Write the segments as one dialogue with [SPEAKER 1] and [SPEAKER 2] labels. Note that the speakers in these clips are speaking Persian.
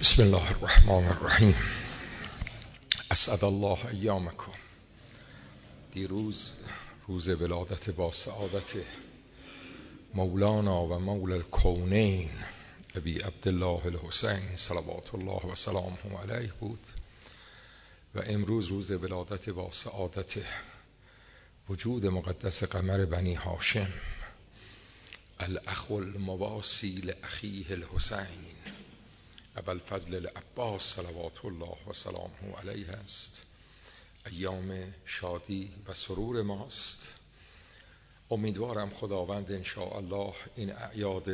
[SPEAKER 1] بسم الله الرحمن الرحیم. اسعد الله ایامکم. دیروز روز ولادت با سعادت مولانا و مولا الکونین ابی عبدالله الحسین صلوات الله و سلامه علیه بود و امروز روز ولادت با سعادت وجود مقدس قمر بنی هاشم الاخ المواسی لاخیه الحسین ابوالفضل العباس صلوات الله و سلامه علیه است. ایام شادی و سرور ماست. امیدوارم خداوند انشاءالله این اعیاد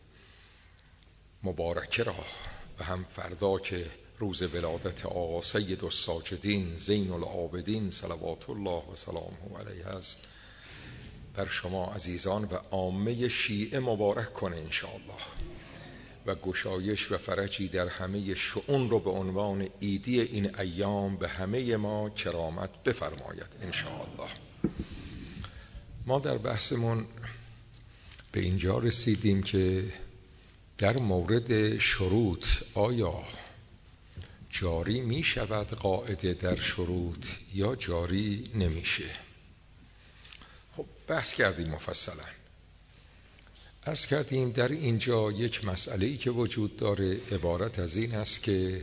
[SPEAKER 1] مبارکه را و هم فردا که روز ولادت آقا سید الساجدین زین العابدین صلوات الله و سلامه علیه است بر شما عزیزان و عامه شیعه مبارک کنه انشاءالله و گشایش و فرجی در همه شؤون رو به عنوان عیدی این ایام به همه ما کرامت بفرماید انشاءالله. ما در بحثمون به اینجا رسیدیم که در مورد شروط آیا جاری می شود قاعده در شروط یا جاری نمیشه. خب بحث کردیم مفصلا. عرض کردیم در اینجا یک مسئله‌ای که وجود داره عبارت از این است که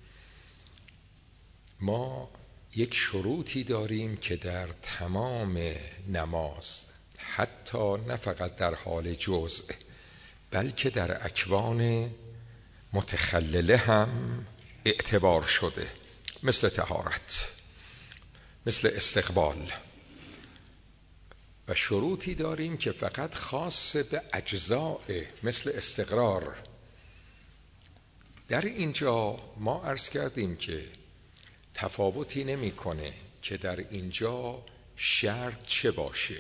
[SPEAKER 1] ما یک شروطی داریم که در تمام نماز حتی نه فقط در حال جزء بلکه در اکوان متخلله هم اعتبار شده، مثل طهارت، مثل استقبال، و شروطی داریم که فقط خاص به اجزاء مثل استقرار. در اینجا ما عرض کردیم که تفاوتی نمی‌کنه که در اینجا شرط چه باشه.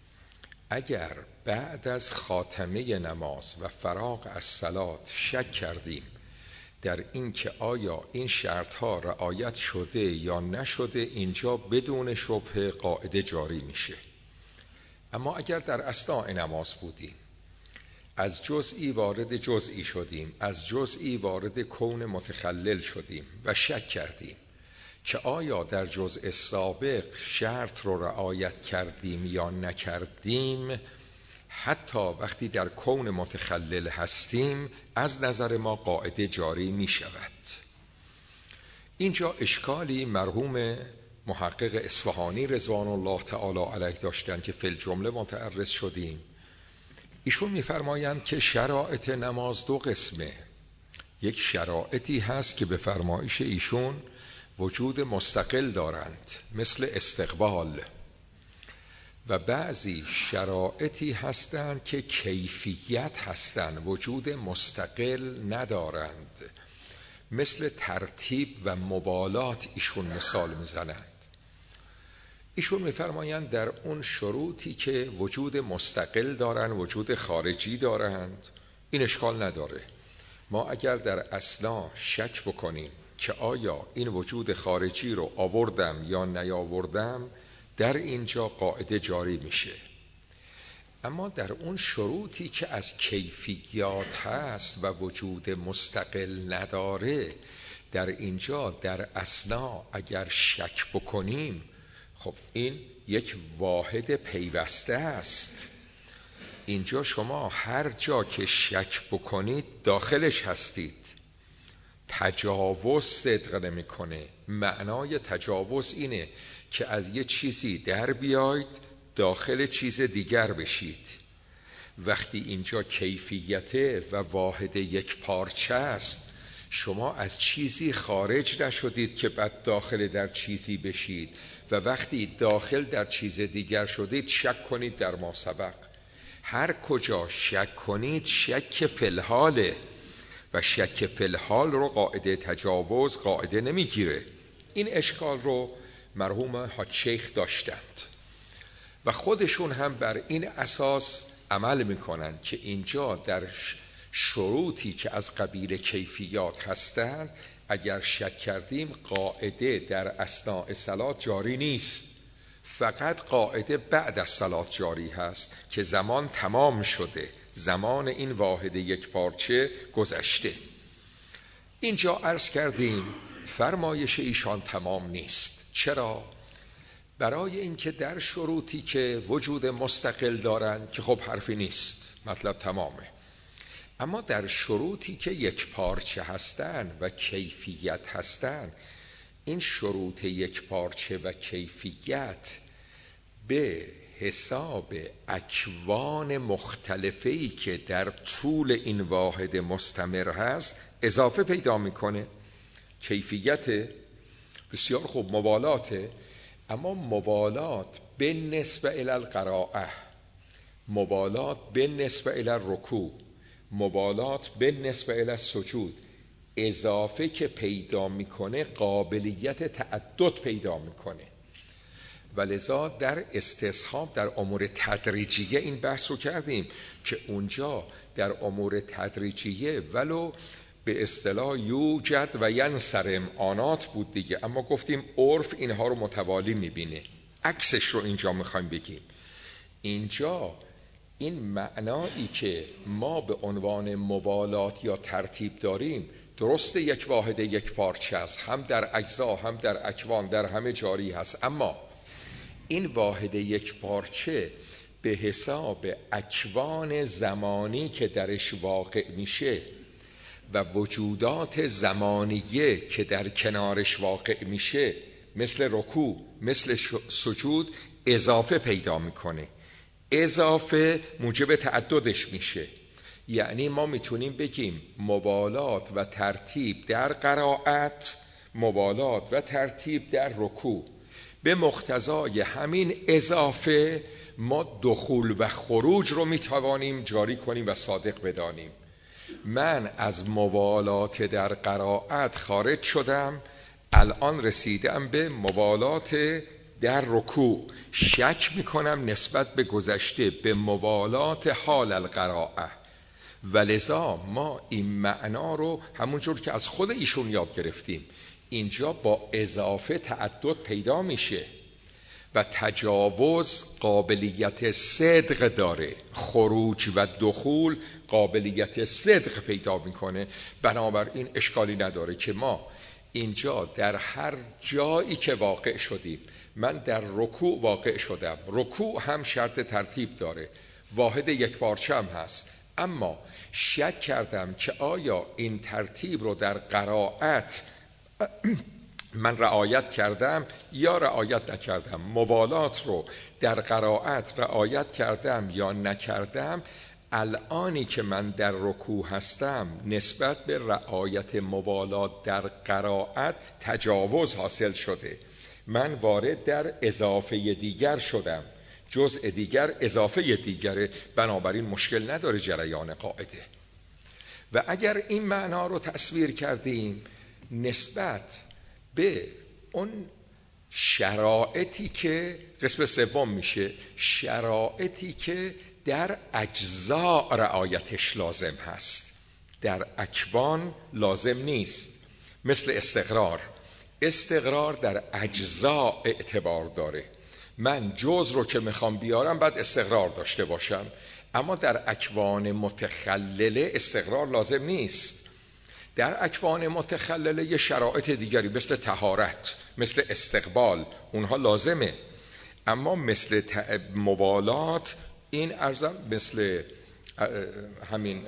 [SPEAKER 1] اگر بعد از خاتمه نماز و فراغ از صلات شک کردیم در این که آیا این شرط‌ها رعایت شده یا نشده، اینجا بدون شبهه قاعده جاری میشه. اما اگر در اثناء نماز بودیم، از جزئی وارد جزئی شدیم، از جزئی وارد کون متخلل شدیم و شک کردیم که آیا در جزء سابق شرط رو رعایت کردیم یا نکردیم، حتی وقتی در کون متخلل هستیم از نظر ما قاعده جاری می شود. اینجا اشکالی مرحوم محقق اصفهانی رضوان الله تعالی علیه داشتن که فی الجمله متعرض شدیم. ایشون میفرمایند که شرایط نماز دو قسمه. یک شرایطی هست که به فرمایش ایشون وجود مستقل دارند مثل استقبال، و بعضی شرایطی هستند که کیفیت هستند وجود مستقل ندارند، مثل ترتیب و موالات. ایشون مثال میزنند. ایشون میفرمایند در اون شروطی که وجود مستقل دارند، وجود خارجی دارند، این اشکال نداره. ما اگر در اثنا شک بکنیم که آیا این وجود خارجی رو آوردم یا نیاوردم، در اینجا قاعده جاری میشه. اما در اون شروطی که از کیفیات هست و وجود مستقل نداره، در اینجا در اثنا اگر شک بکنیم، خب این یک واحد پیوسته است. اینجا شما هر جا که شک بکنید داخلش هستید. تجاوز صدق نمی‌کنه. معنای تجاوز اینه که از یه چیزی در بیاید داخل چیز دیگر بشید. وقتی اینجا کیفیته و واحد یک پارچه است، شما از چیزی خارج نشدید که بعد داخل در چیزی بشید، و وقتی داخل در چیز دیگر شدید شک کنید در ما سبق. هر کجا شک کنید شک فی الحاله، و شک فی الحال رو قاعده تجاوز قاعده نمیگیره. این اشکال رو مرحوم حاج شیخ داشتند و خودشون هم بر این اساس عمل میکنن که اینجا در شروطی که از قبیل کیفیات هستند اگر شک کردیم قاعده در اثناء صلات جاری نیست، فقط قاعده بعد از صلات جاری هست که زمان تمام شده، زمان این واحد یک پارچه گذشته. اینجا عرض کردیم فرمایش ایشان تمام نیست. چرا؟ برای اینکه در شروطی که وجود مستقل دارن که خب حرفی نیست، مطلب تمامه، اما در شروطی که یک پارچه هستن و کیفیت هستن، این شروط یک پارچه و کیفیت به حساب اکوان مختلفی که در طول این واحد مستمر هست اضافه پیدا میکنه. کیفیت بسیار خوب، موالات، اما موالات به نسبه الی القراءه، موالات به نسبه الی الرکوع، موالات به نسبه الی السجود، اضافه که پیدا میکنه قابلیت تعدد پیدا میکنه. ولذا در استصحاب در امور تدریجیه این بحث رو کردیم که اونجا در امور تدریجیه ولو به اصطلاح یوجد و ینصرم آنات بود دیگه، اما گفتیم عرف اینها رو متوالی میبینه. عکسش رو اینجا میخوایم بگیم. اینجا این معنایی که ما به عنوان موالات یا ترتیب داریم درست یک واحد یک پارچه است، هم در اجزا هم در اکوان در همه جاری هست، اما این واحد یک پارچه به حساب اکوان زمانی که درش واقع میشه و وجودات زمانیه که در کنارش واقع میشه، مثل رکوع مثل سجود، اضافه پیدا میکنه. اضافه موجب تعددش میشه. یعنی ما میتونیم بگیم موالات و ترتیب در قرائت، موالات و ترتیب در رکوع، به مقتضای همین اضافه ما دخول و خروج رو میتوانیم جاری کنیم و صادق بدانیم. من از موالات در قرائت خارج شدم، الان رسیدم به موالات در رکوع، شک میکنم نسبت به گذشته به موالات حال القراءه. ولذا ما این معنا رو همونجور که از خود ایشون یاد گرفتیم، اینجا با اضافه تعدد پیدا میشه و تجاوز قابلیت صدق داره، خروج و دخول قابلیت صدق پیدا میکنه. بنابراین اشکالی نداره که ما اینجا در هر جایی که واقع شدیم، من در رکوع واقع شدم، رکوع هم شرط ترتیب داره، واحد یک پارچه هم هست، اما شک کردم که آیا این ترتیب رو در قرائت من رعایت کردم یا رعایت نکردم، موالات رو در قرائت رعایت کردم یا نکردم. الانی که من در رکوع هستم نسبت به رعایت موالات در قرائت تجاوز حاصل شده، من وارد در اضافه دیگر شدم، جزء دیگر اضافه دیگره، بنابراین مشکل نداره جریان قاعده. و اگر این معنا رو تصویر کردیم نسبت به اون شرایطی که قسم سوم میشه، شرایطی که در اجزا رعایتش لازم هست، در اکوان لازم نیست، مثل استقرار در اجزا اعتبار داره. من جز رو که میخوام بیارم بعد استقرار داشته باشم، اما در اکوان متخلله استقرار لازم نیست. در اکوان متخلله یه شرایط دیگری مثل طهارت، مثل استقبال، اونها لازمه، اما مثل موالات این ارزم مثل همین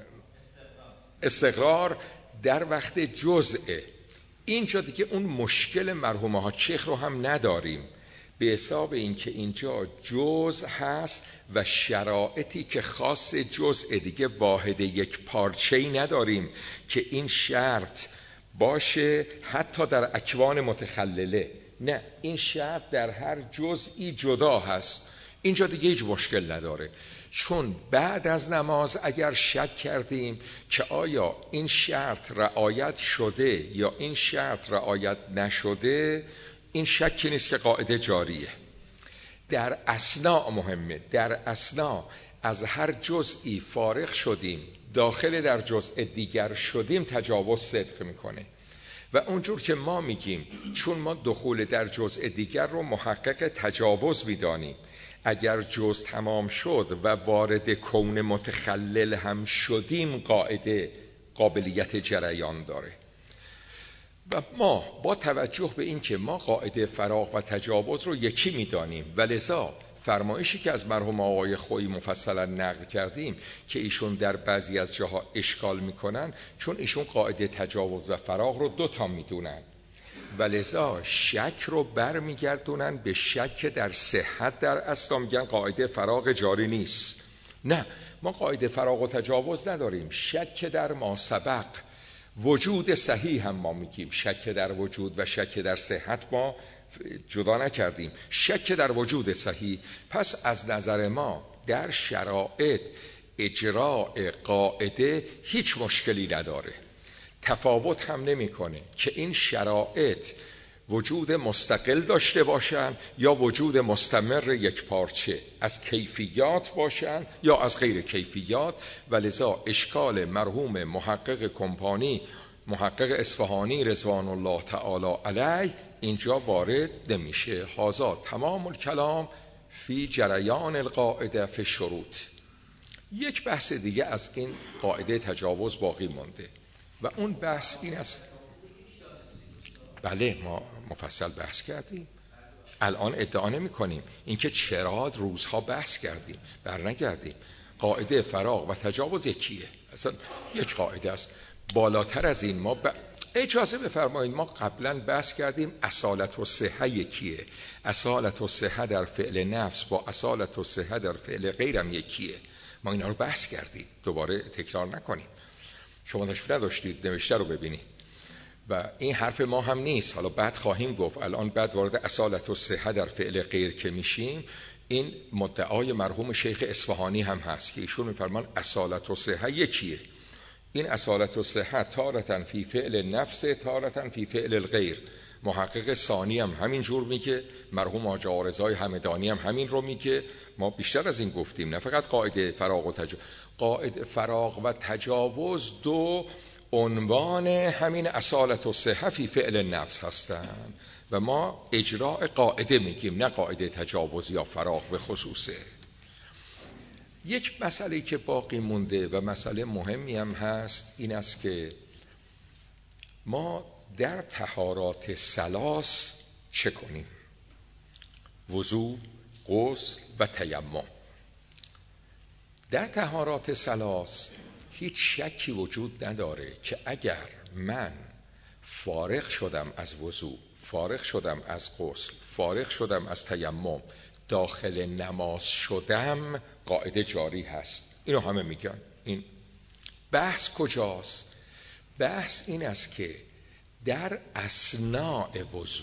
[SPEAKER 1] استقرار در وقت جزءه. اینجا دیگه اون مشکل مرحومه ها شیخ رو هم نداریم، به حساب اینکه اینجا جزء هست و شرایطی که خاص جزء دیگه واحد یک پارچه‌ای نداریم که این شرط باشه حتی در اکوان متخلله، نه، این شرط در هر جزئی جدا هست. اینجا دیگه هیچ مشکل نداره، چون بعد از نماز اگر شک کردیم که آیا این شرط رعایت شده یا این شرط رعایت نشده، این شکی نیست که قاعده جاریه. در اثناء مهمه، در اثناء از هر جزئی فارغ شدیم داخل در جزء دیگر شدیم، تجاوز صدق میکنه. و اونجور که ما میگیم چون ما دخول در جزء دیگر رو محقق تجاوز میدانیم، اگر جزء تمام شد و وارد کون متخلل هم شدیم، قاعده قابلیت جریان داره. و ما با توجه به این که ما قاعده فراغ و تجاوز رو یکی می‌دانیم و لذا فرمایشی که از مرحوم آقای خویی مفصلا نقل کردیم که ایشون در بعضی از جاها اشکال میکنن، چون ایشون قاعده تجاوز و فراغ رو 2 تا میدونن و لذا شک رو برمیگردونن به شک در صحت در اصل، میگن قاعده فراغ جاری نیست. نه، ما قاعده فراغ و تجاوز نداریم. شک در ما سبق، وجود صحیح هم ما میگیم، شک در وجود و شک در صحت ما جدا نکردیم، شک در وجود صحیح. پس از نظر ما در شرایط اجراء قاعده هیچ مشکلی نداره، تفاوت هم نمیکنه که این شرایط وجود مستقل داشته باشن یا وجود مستمر یک پارچه، از کیفیات باشن یا از غیر کیفیات. و لذا اشکال مرحوم محقق کمپانی، محقق اصفهانی رضوان الله تعالی علیه اینجا وارد نمیشه. هذا تمام الکلام فی جریان القاعده فی الشروط. یک بحث دیگه از این قاعده تجاوز باقی مونده و اون بحث این است. بله، ما مفصل بحث کردیم، الان ادعا نمی کنیم اینکه چرا روزها بحث کردیم، برنگردیم. قاعده فراغ و تجاوز یکیه، اصلا یک قاعده است. بالاتر از این ما اجازه بفرمایید، ما قبلا بحث کردیم اصالت و صحه یکیه، اصالت و صحه در فعل نفس با اصالت و صحه در فعل غیرم یکیه. ما اینا رو بحث کردیم، دوباره تکرار نکنیم. شما تشریف نداشتید نوشته رو ببینید و این حرف ما هم نیست. حالا بعد خواهیم گفت، الان بعد وارد اصالت و صحه در فعل غیر که میشیم، این مدعای مرحوم شیخ اصفهانی هم هست که ایشون میفرمان اصالت و صحه یکیه. این اصالت و صحه تارتن فی فعل نفس، تارتن فی فعل الغیر. محقق ثانی هم همین جور میگه، مرحوم حاج آرزای همدانی هم همین رو میگه. ما بیشتر از این گفتیم، نه فقط قاعده فراغ و تجاوز. قاعده فراغ و تجاوز 2 عنوان همین اصالت و صحه فی فعل نفس هستن و ما اجراء قاعده میگیم، نه قاعده تجاوز یا فراغ به خصوصه. یک مسئله که باقی مونده و مسئله مهمی هم هست این است که ما در طهارات 3 چه کنیم؟ وضو، غسل و تیمم. در طهارات 3 هیچ شکی وجود نداره که اگر من فارغ شدم از وضو، فارغ شدم از غسل، فارغ شدم از تیمم، داخل نماز شدم، قاعده جاری هست. اینو همه میگن. این بحث کجاست؟ بحث این است که در اثناء وضو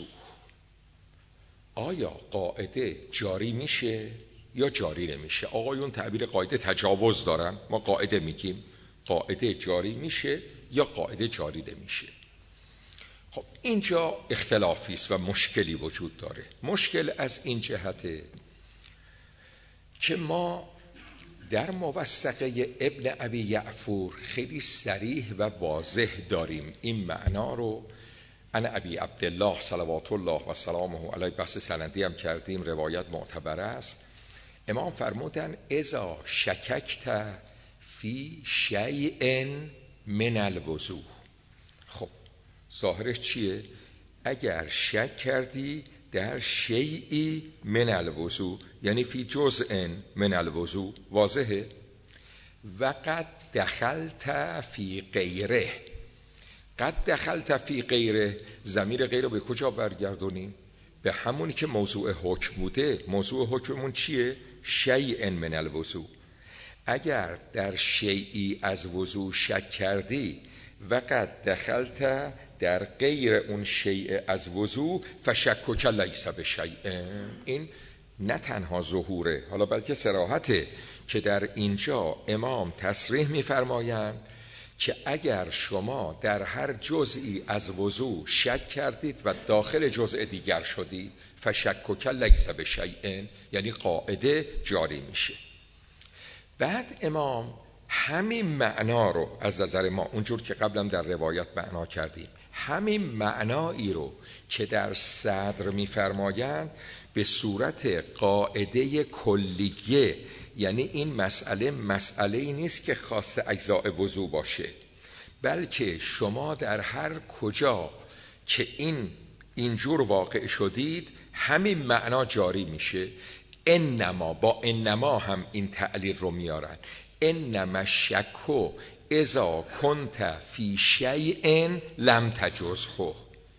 [SPEAKER 1] آیا قاعده جاری میشه یا جاری نمیشه؟ آقایون تعبیر قاعده تجاوز دارن، ما قاعده میگیم. قاعده جاری میشه یا قاعده جاری نمیشه؟ خب اینجا اختلافی است و مشکلی وجود داره. مشکل از این جهته که ما در موثقه ابن ابی یعفور خیلی صریح و واضح داریم این معنا رو. انا ابی عبدالله صلوات الله و سلامه علیه، بحث سندی هم کردیم، روایت معتبر است. امام فرمودن اذا شککت فی شیء من الوضو. خب ظاهرش چیه؟ اگر شک کردی در شیئی من الوضو، یعنی فی جزء من الوضو، واضحه. و قد دخلت فی غیره. قد دخلت فی غیره، ضمیر غیر رو به کجا برگردونیم؟ به همونی که موضوع حکم بوده. موضوع حکممون چیه؟ شیء من الوضو. اگر در شیئی از وضو شک کردی و قد دخلت در غیر اون شیء از وضو فشکک لیس بشیء، این نه تنها ظهوره، حالا بلکه صراحته که در اینجا امام تصریح می‌فرمایند که اگر شما در هر جزئی از وضو شک کردید و داخل جزء دیگر شدید فشکک لیس بشیء، یعنی قاعده جاری میشه. بعد امام همین معنا رو از نظر ما، اونجور که قبلا در روایت معنا کردیم، همین معنایی رو که در صدر می‌فرمایند به صورت قاعده کلیه، یعنی این مسئله نیست که خاص اجزاء وضو باشه، بلکه شما در هر کجا که اینجور واقع شدید همین معنا جاری میشه. انما، با انما هم این تعلیل رو میارن. انما شکو اذا کنت فی شیء لم تجزه.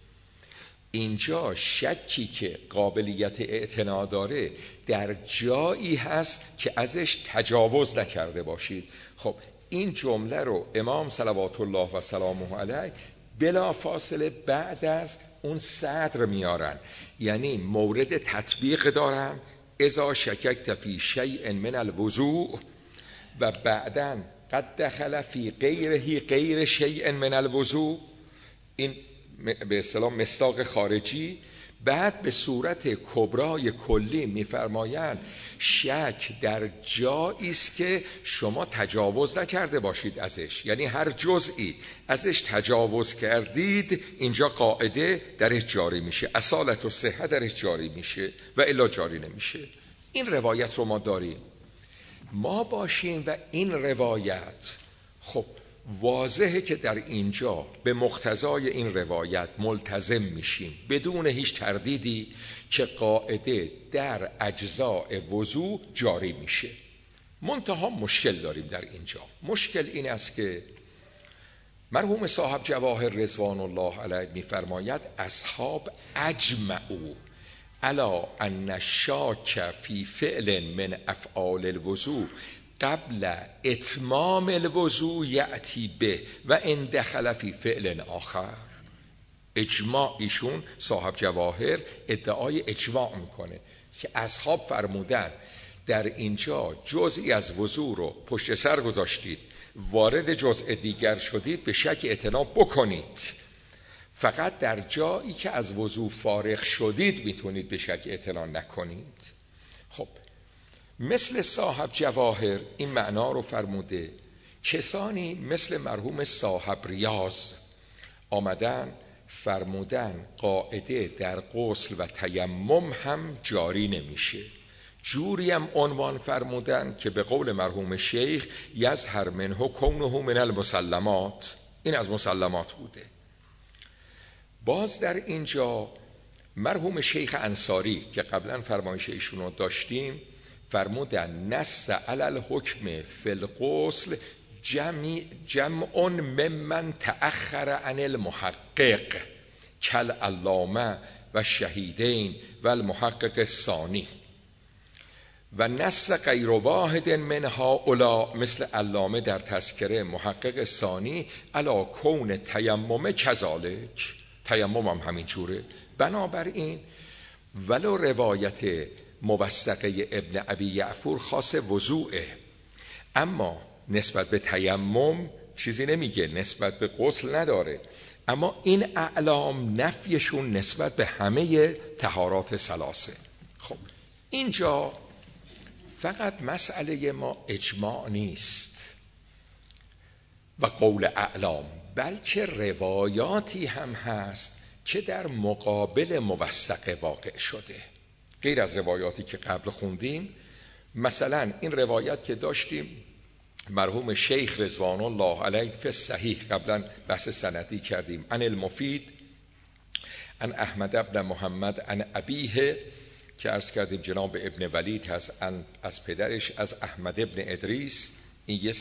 [SPEAKER 1] اینجا شکی که قابلیت اعتنا داره در جایی هست که ازش تجاوز نکرده باشید. خب این جمله رو امام صلوات الله و سلامه علیه بلا فاصله بعد از اون صدر میارن، یعنی مورد تطبیق دارن. اذا شککت فی شیء من الوضوء و بعدن قد دخل فی غیره غیر شیء من الوضوء، این به اصطلاح مصداق خارجی. بعد به صورت کبرای کلی میفرمایند شک در جایی است که شما تجاوز نکرده باشید ازش، یعنی هر جزئی ازش تجاوز کردید اینجا قاعده درش جاری میشه، اصالت و صحه درش جاری میشه و الا جاری نمیشه. این روایت رو ما داریم، ما باشیم و این روایت خب واضحه که در اینجا به مقتضای این روایت ملتزم میشیم بدون هیچ تردیدی که قاعده در اجزاء وضو جاری میشه. منتها مشکل داریم در اینجا. مشکل این است که مرحوم صاحب جواهر رضوان الله علیه میفرماید اصحاب اجمعوا علی ان الشاک فی فعل من افعال الوضو قبل اتمام الوضو یأتی به و ان دخل فی فعل آخر. اجماع، ایشون صاحب جواهر ادعای اجماع میکنه که اصحاب فرمودن در اینجا جزئی از وضو رو پشت سر گذاشتید، وارد جزء دیگر شدید، به شک اعتنا بکنید. فقط در جایی که از وضو فارغ شدید میتونید به شک اعتنا نکنید. خب مثل صاحب جواهر این معنا رو فرموده. کسانی مثل مرحوم صاحب ریاض آمدن فرمودن قاعده در غسل و تیمم هم جاری نمیشه. جوری هم عنوان فرمودن که به قول مرحوم شیخ یظهر منه کونه من المسلمات، این از مسلمات بوده. باز در اینجا مرحوم شیخ انصاری که قبلا فرمایش ایشون رو داشتیم فرمودن نص علی الحکم فی الغسل جمع ممن تأخر عن المحقق کالعلامه و شهیدین و المحقق الثانی و نص غیر واحد من هؤلاء مثل علامه در تذکره، محقق ثانی علی کون تیمم کذالک، تیمم هم همین جوره. بنابراین ولو روایت موثقه ابن ابی یعفور خاص وضوعه، اما نسبت به تیمم چیزی نمیگه، نسبت به غسل نداره، اما این اعلام نفیشون نسبت به همه طهارات ثلاثه. خب اینجا فقط مسئله ما اجماع نیست و قول اعلام، بلکه روایاتی هم هست که در مقابل موثقه واقع شده، غیر از روایاتی که قبل خوندیم. مثلا این روایت که داشتیم مرحوم شیخ رضوان الله علیه فی صحیح، قبلا بحث سندی کردیم، عن المفید عن احمد ابن محمد عن ابیه که عرض کردیم جناب ابن ولید هست، از پدرش از احمد ابن ادریس، این یه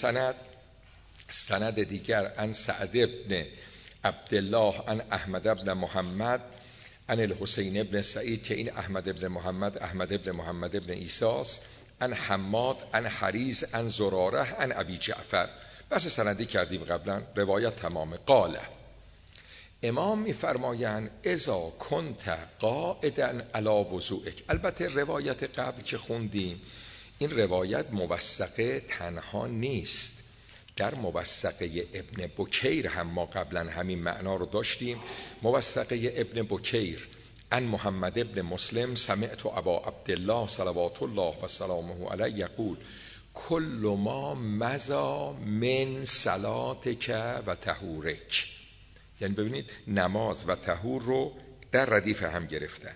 [SPEAKER 1] سند دیگر عن سعد ابن عبدالله عن احمد ابن محمد عن الحسین ابن سعید که این احمد ابن محمد ابن ایساس، عن حماد عن حریز عن زراره عن ابی جعفر. بس سندی کردیم قبلا، روایت تمامه. قاله امام میفرمایند اذا کنت قاعدا علی وضوئک. البته روایت قبل که خوندیم این روایت موثقه تنها نیست، در موثقه ابن بکیر هم ما قبلا همین معنا رو داشتیم. موثقه ابن بکیر عن محمد ابن مسلم سمعت ابا عبدالله صلوات الله و سلامه علیه یقول کل ما مضی من صلاتک و طهورک. یعنی ببینید نماز و طهور رو در ردیف هم گرفتن.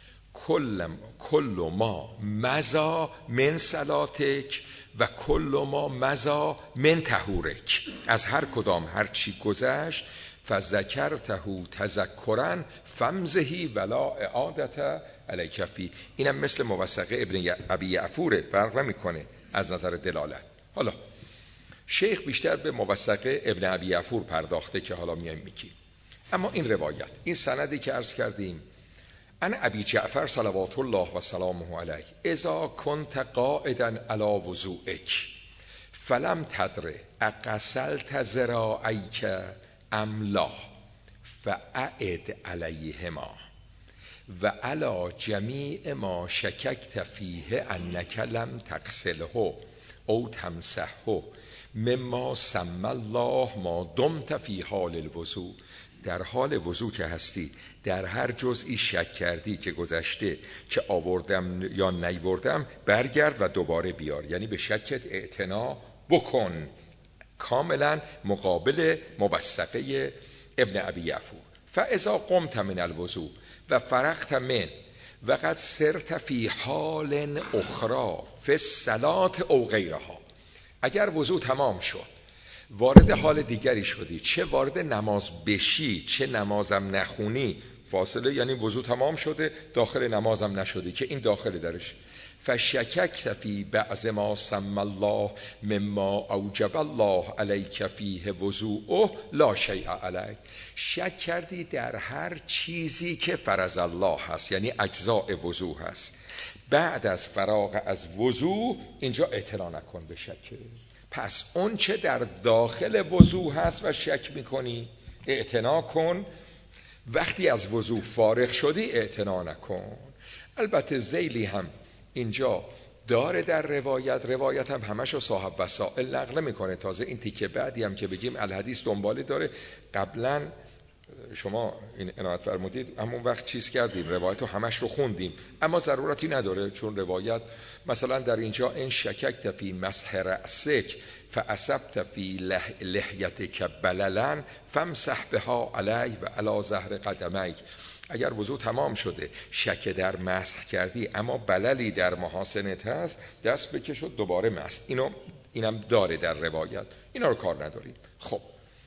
[SPEAKER 1] کل ما مضی من صلاتک و کل ما مضی من طهورک، از هر کدام هر چی گذشت فذکرته تذکرا فامزحی ولا اعادة علیک فیه. اینم مثل موثقه ابن ابی یعفوره، فرق نمیکنه از نظر دلالت. حالا شیخ بیشتر به موثقه ابن ابی یعفور پرداخته که حالا میایم میگیم. اما این روایت، این سندی که عرض کردیم، ان ابی جعفر صلوات الله و سلامه علیه اذا کنت قاعدا علی وضوئک فلم تدر اغسلت ذراعیک ام لا فاعد علیهما و علی جمیع ما شککت فیه انک لم تغسله او تمسحه مما سمی الله ما دمت فی حال الوضوء. در حال وضوع که هستی در هر جزئی شک کردی که گذشته که آوردم یا نیوردم، برگرد و دوباره بیار، یعنی به شکت اعتنا بکن. کاملا مقابل موثقه ابن ابی یعفور. فاذا قمت من الوضوء و فرغت من و قد سرت فی حال اخرى فی الصلاة او غیرها، اگر وضوع تمام شد وارد حال دیگری شدی، چه وارد نماز بشی چه نمازم نخونی، فاصله یعنی وضوع تمام شده داخل نمازم نشدی که این داخل درش، فشککت فی بعض ما سمی الله مما اوجب الله علیک فیه وضوءه لا شیء علیک، شک کردی در هر چیزی که فرض الله هست، یعنی اجزاء وضوع هست، بعد از فراغ از وضوع اینجا اعتنا نکن به شک. پس اون چه در داخل وضوع هست و شک میکنی اعتنا کن، وقتی از وضوع فارغ شدی اعتنا نکن. البته ذیلی هم اینجا داره در روایت هم همشو صاحب وسائل نقل میکنه. تازه این تیکه بعدی هم که بگیم الحدیث دنبالی داره، قبلا شما این عنایت فرمودید همون وقت چیز کردیم روایت رو همش رو خوندیم، اما ضرورتی نداره، چون روایت مثلا در اینجا این شککت فی مسح رأسک فاصبت فی لحیتک بللا فامسح بها علی و علی ظهر قدمیک، اگر وضوع تمام شده شک در مسح کردی اما بللی در محاسنت هست، دست بکش و دوباره مسح. اینم داره در روایت، اینا رو کار نداریم. خب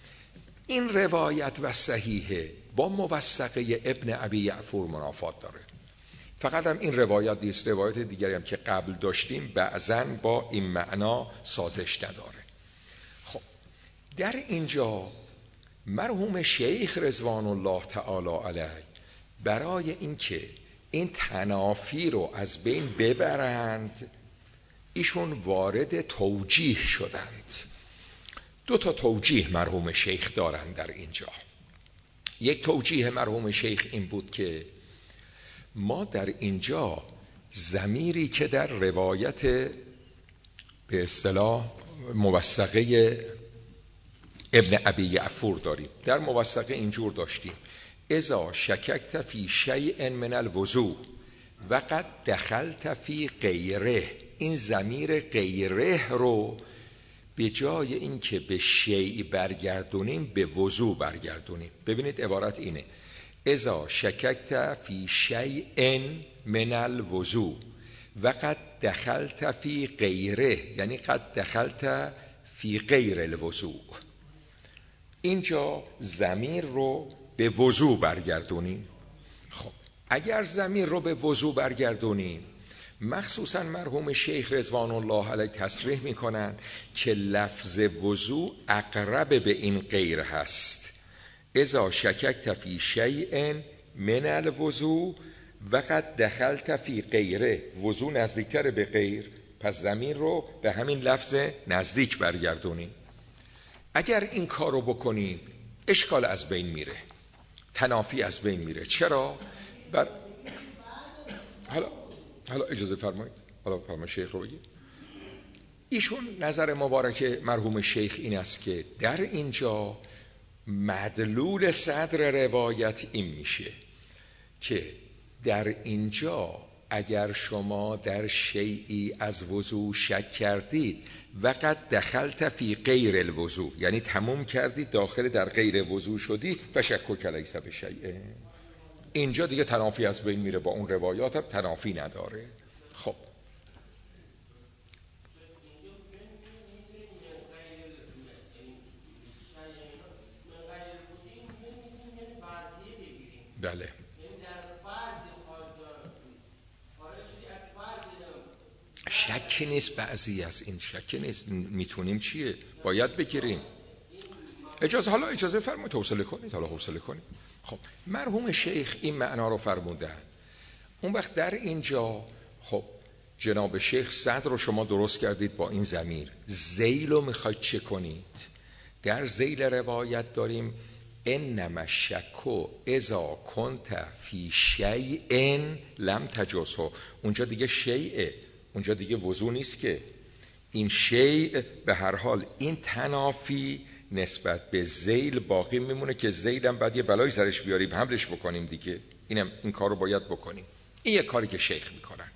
[SPEAKER 1] این روایت و صحیحه با موثقه ابن ابی یعفور منافات داره. فقط هم این روایت نیست، روایت دیگری هم که قبل داشتیم بعضاً با این معنا سازش نداره. خب در اینجا مرحوم شیخ رضوان الله تعالی علیه برای اینکه این تنافی رو از بین ببرند ایشون وارد توجیه شدند. 2 توجیه مرحوم شیخ دارند در اینجا. یک توجیه مرحوم شیخ این بود که ما در اینجا ضمیری که در روایت به اصطلاح موثقه ابن ابی یعفور داریم، در موثقه اینجور داشتیم اذا شککت فی شیء من الوضوء و قد دخلت فی غیره، این ضمیر غیره رو به جای اینکه به شیء برگردونیم به وضوع برگردونیم. ببینید عبارت اینه اذا شککت فی شیء من الوضوء و قد دخلت فی غیره، یعنی قد دخلت فی غیر الوضوء، اینجا ضمیر رو به وضوع برگردونیم. خب اگر ضمیر رو به وضوع برگردونیم، مخصوصا مرحوم شیخ رضوان الله علیه تصریح میکنن که لفظ وضوع اقرب به این غیر هست. اذا شککت فی شیء من الوضوء و قد دخلت فی غیره، وضوع نزدیکتر به غیر، پس ضمیر رو به همین لفظ نزدیک برگردونیم. اگر این کار رو بکنیم اشکال از بین میره، تنافی از بین میره. چرا؟ حالا اجازه فرمایید، حالا فرمای شیخ رو بگید. ایشون نظر مبارک مرحوم شیخ این است که در اینجا مدلول صدر روایت این میشه که در اینجا اگر شما در شیئی از وضوع شک کردید و قد دخلت فی غیر الوضوع، یعنی تموم کردید داخل در غیر وضوع شدی و شکک لیس بشیء، اینجا دیگه تنافی از بین میره، با اون روایات هم تنافی نداره. خب بله شکی نیست، بعضی از این شکی نیست، میتونیم چیه باید بگیریم. اجازه فرمایید حوصله کنید، حالا حوصله کنید. خب مرحوم شیخ این معنا رو فرمودن. اون وقت در اینجا خب جناب شیخ صدر رو شما درست کردید با این ضمیر، ذیل رو میخواید چه کنید؟ در ذیل روایت داریم انما الشک اذا کنت فی شیء لم تجزه. اونجا دیگه شیء، اونجا دیگه وضو نیست که. این شیء به هر حال این تنافی نسبت به ذیل باقی میمونه که ذیل هم بعد یه بلای سرش بیاریم حملش بکنیم دیگه. این کار رو باید بکنیم. این یه کاری که شیخ میکنن.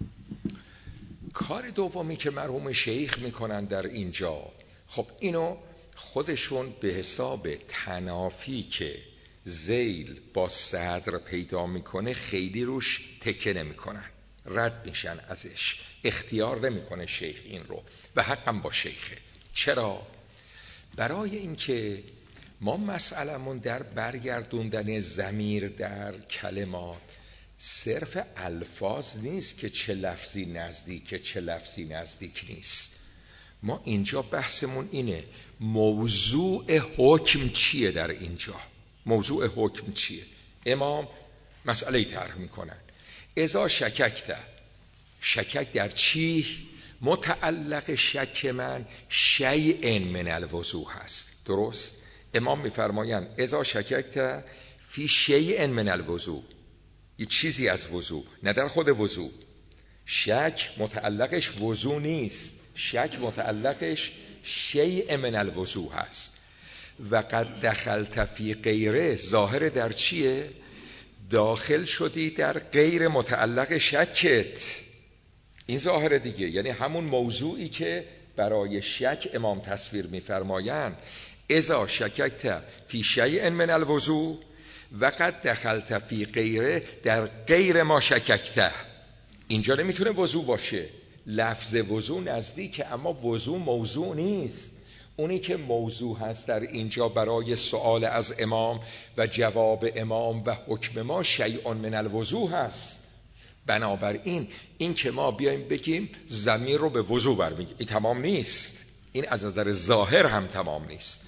[SPEAKER 1] کار دومی که مرحوم شیخ میکنن در اینجا، خب اینو خودشون به حساب تنافی که ذیل با صدر پیدا میکنه خیلی روش تکه نمیکنن، رد میشن ازش، اختیار نمیکنه شیخ این رو و حقم با شیخه. چرا؟ برای اینکه ما مسئلمون در برگردوندن ضمیر در کلمات صرف الفاظ نیست که چه لفظی نزدیکه چه لفظی نزدیک نیست. ما اینجا بحثمون اینه موضوع حکم چیه. در اینجا موضوع حکم چیه؟ امام مسئله طرح میکنن اذا شککت، شکک در چی؟ متعلق شک من شیء من الوضوء هست. درست؟ امام میفرمایند اذا شککت فی شیء من الوضوء، یه چیزی از وضوء، نه در خود وضوء. شک متعلقش وضوء نیست، شک متعلقش شیء من الوضوء هست. و قد دخلت فی غیره، ظاهر در چیه؟ داخل شدی در غیر متعلق شکت. این ظاهر دیگه، یعنی همون موضوعی که برای شک امام تصویر می‌فرمایند اذا شککت فی شیء من الوضوء و قد دخلت فی غیره، در غیر ما شککته. اینجا نمیتونه وضوع باشه، لفظ وضوع نزدیکه اما وضوع موضوع نیست. اونی که موضوع هست در اینجا برای سؤال از امام و جواب امام و حکم ما شیء من الوضوع هست. بنابراین این که ما بیایم بگیم ضمیر رو به وضوع برمیگردیم، این تمام نیست. این از نظر ظاهر هم تمام نیست.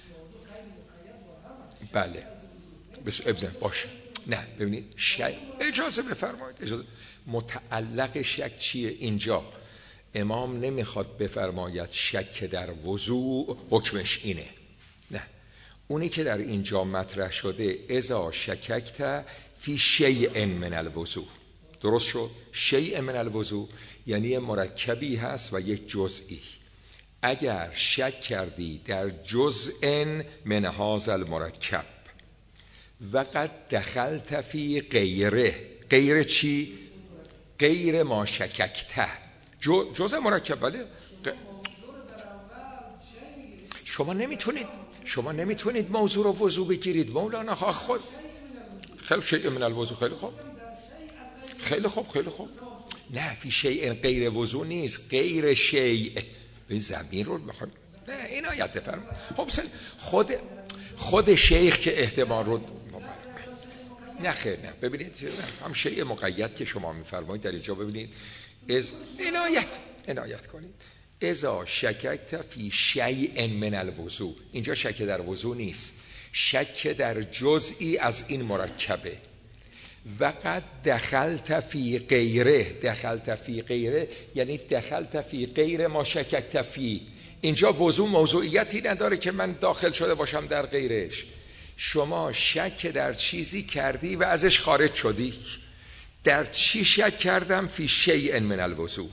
[SPEAKER 1] بله ابن باشه. نه ببینید اجازه بفرمایید، اجازه. متعلق شک چیه اینجا؟ امام نمیخواد بفرماید شک در وضوع حکمش اینه، نه. اونی که در اینجا مطرح شده اذا شککت فی شیء من الوضوء، درست شد؟ شیء من الوضوء یعنی مرکبی هست و یک جزئی. اگر شک کردی در جزء من هذا المرکب و قد دخلت فی غیره، غیر چی؟ غیر ما شککته، جزء مرکب. بله شما نمیتونید موضوع رو وضوع بگیرید مولانا خود. خیلی شیء من الوضوء، خیلی خوب. نه فی شیء غیر وضوع نیست، غیر شیء. این زمین رو میخوام، نه این آیت بفرمایید. خب خود شیخ که احتمال رو نه خیر، نه ببینید هم شیء مقید که شما میفرمایید در اینجا ببینید عنایت کنید. اذا شککت فی شیء من الوضوء، اینجا شک در وضوء نیست، شک در جزئی از این مرکبه. و قد دخلت فی غیره، دخلت فی غیره یعنی دخلت فی غیر ما شککت فی. اینجا وضوء موضوعیتی نداره که من داخل شده باشم در غیرش. شما شک در چیزی کردی و ازش خارج شدی. در چی شک کردم؟ فی شیء من الوضوء.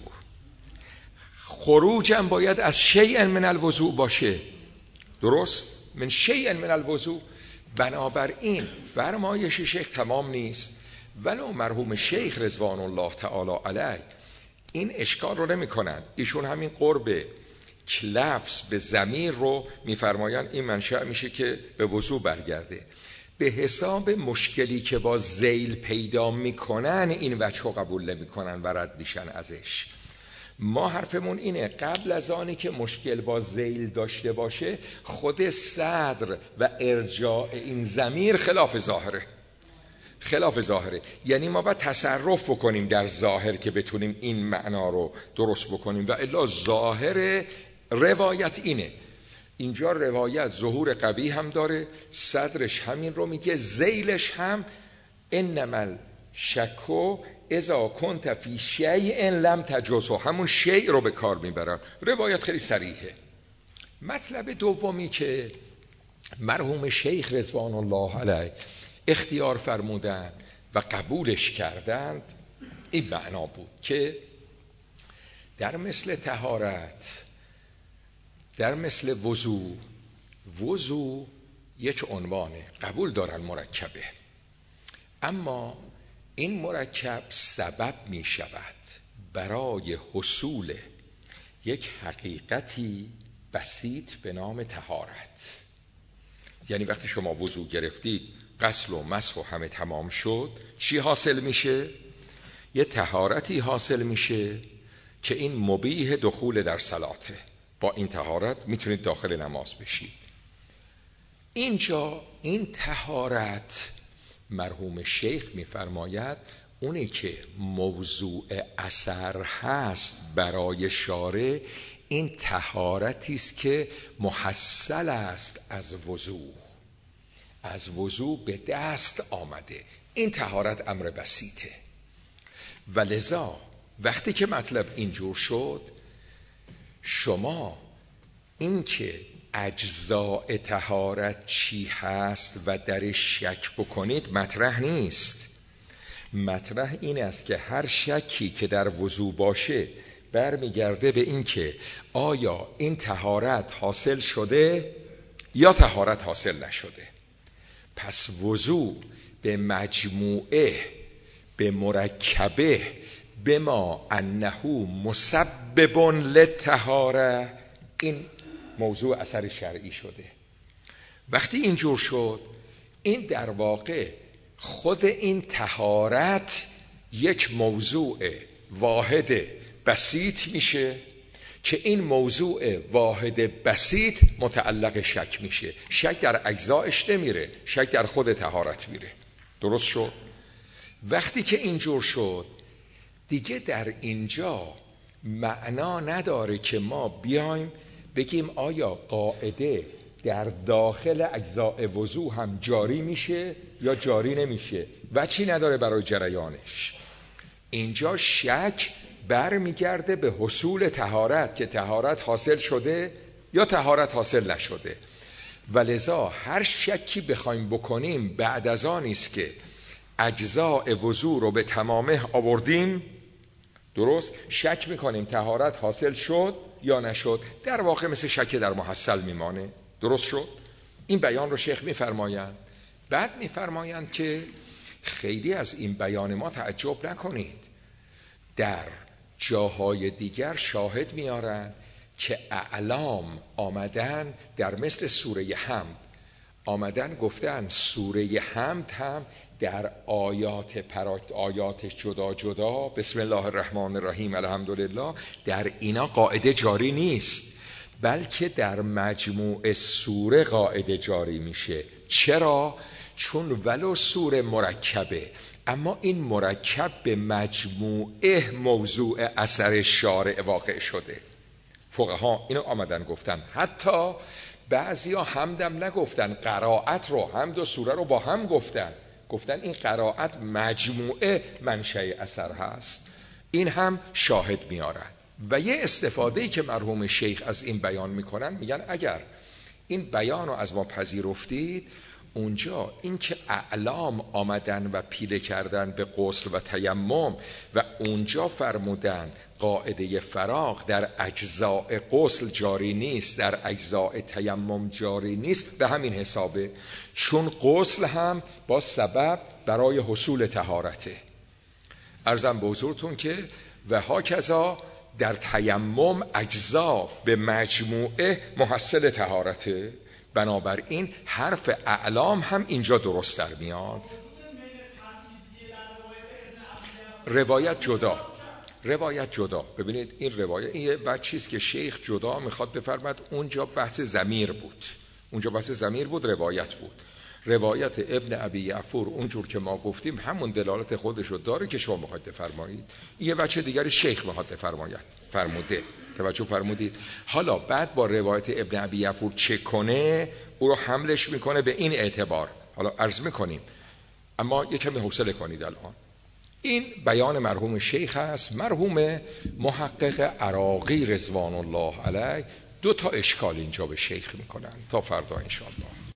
[SPEAKER 1] خروجم باید از شیء من الوضوء باشه، درست؟ من شیء من الوضوء. بنابراین فرمایش شیخ تمام نیست. ولو مرحوم شیخ رضوان الله تعالی علیه این اشکال رو نمی کنن. ایشون همین قرب لفظ به ضمیر رو میفرماین این منشأ میشه که به وضوع برگرده. به حساب مشکلی که با ذیل پیدا میکنن این وجه رو قبول نمیکنن و رد میشن ازش. ما حرفمون اینه قبل از آنی که مشکل با ذیل داشته باشه خود صدر و ارجاع این ضمیر خلاف ظاهره. خلاف ظاهره. یعنی ما باید تصرف بکنیم در ظاهر که بتونیم این معنا رو درست بکنیم، و الا ظاهر روایت اینه. اینجا روایت ظهور قوی هم داره، صدرش همین رو میگه، ذیلش هم انما الشک اذا کنت فی شیء لم تجزه، همون شیء رو به کار میبرن. روایت خیلی صریحه. مطلب دومی که مرحوم شیخ رضوان الله علیه اختیار فرمودن و قبولش کردند این معنا بود که در مثل طهارت، در مثل وضو یک عنوانه، قبول دارن مرکبه، اما این مرکب سبب می شود برای حصول یک حقیقتی بسیط به نام طهارت. یعنی وقتی شما وضو گرفتید، غسل و مسح و همه تمام شد، چی حاصل میشه؟ یه طهارتی حاصل میشه که این مبیح دخول در صلاته. با این طهارت میتونید داخل نماز بشید. اینجا این طهارت مرحوم شیخ میفرماید اونی که موضوع اثر هست برای شارع، این طهارتی است که محصل است از وضو به دست آمده. این طهارت امر بسیطه. و لذا وقتی که مطلب اینجور شد، شما این که اجزاء طهارت چی هست و درش شک بکنید مطرح نیست. مطرح این است که هر شکی که در وضو باشه برمیگرده به این که آیا این طهارت حاصل شده یا طهارت حاصل نشده. پس وضو به مجموعه، به مرکبه، بما انه مسبب للطهاره، این موضوع اثر شرعی شده. وقتی اینجور شد، این در واقع خود این طهارت یک موضوع واحد بسیط میشه که این موضوع واحد بسیط متعلق شک میشه. شک در اجزایش نمیره، شک در خود طهارت میره. درست شد؟ وقتی که اینجور شد، دیگه در اینجا معنا نداره که ما بیایم بگیم آیا قاعده در داخل اجزاء وضو هم جاری میشه یا جاری نمیشه، و چی نداره برای جریانش. اینجا شک برمیگرده به حصول طهارت که طهارت حاصل شده یا طهارت حاصل نشده. ولذا هر شکی بخوایم بکنیم بعد از آن است که اجزاء وضو رو به تمامه آوردیم، درست شک میکنیم طهارت حاصل شد یا نشد، در واقع مثل شک در محصل میمانه. درست شد؟ این بیان رو شیخ میفرمایند. بعد میفرمایند که خیلی از این بیان ما تعجب نکنید، در جاهای دیگر شاهد میارن که اعلام آمدن در مثل سوره حمد، آمدن گفتن سوره حمد هم در آیاتش جدا جدا، بسم الله الرحمن الرحیم الحمدلله، در اینا قاعده جاری نیست، بلکه در مجموع سوره قاعده جاری میشه. چرا؟ چون ولو سوره مرکبه، اما این مرکب به مجموعه موضوع اثر شارع واقع شده. فقها اینو آمدن گفتن. حتی بعضیا حمدم نگفتن، قرائت رو، حمد و سوره رو با هم گفتن این قرائت مجموعه منشأ اثر هست. این هم شاهد میارن. و یه استفاده‌ای که مرحوم شیخ از این بیان میکنن، میگن اگر این بیان رو از ما پذیرفتید، اونجا این که اعلام آمدن و پیله کردن به غسل و تیمم و اونجا فرمودن قاعده فراغ در اجزاء غسل جاری نیست، در اجزاء تیمم جاری نیست، به همین حسابه، چون غسل هم با سبب برای حصول طهارته. عرضم به حضورتون که و هاکذا در تیمم اجزا به مجموعه محصل طهارته. بنابراین حرف اعلام هم اینجا درست در میاد. روایت جدا. ببینید این روایت این یه چیز که شیخ جدا میخواد بفرماد. اونجا بحث ضمیر بود، روایت بود. روایت ابن ابی یعفور اونجور که ما گفتیم همون دلالت خودشو داره که شما میخواید بفرمایید. یه بچه دیگر شیخ میخواد فرموده، توجه فرمودید. حالا بعد با روایت ابن ابی یعفور چه کنه؟ او رو حملش میکنه به این اعتبار. حالا عرض میکنیم، اما یه کمی حوصله کنید. الان این بیان مرحوم شیخ است، مرحوم محقق عراقی رضوان الله علیه. 2 اشکال اینجا به شیخ میکنن. تا فردا انشاءالله.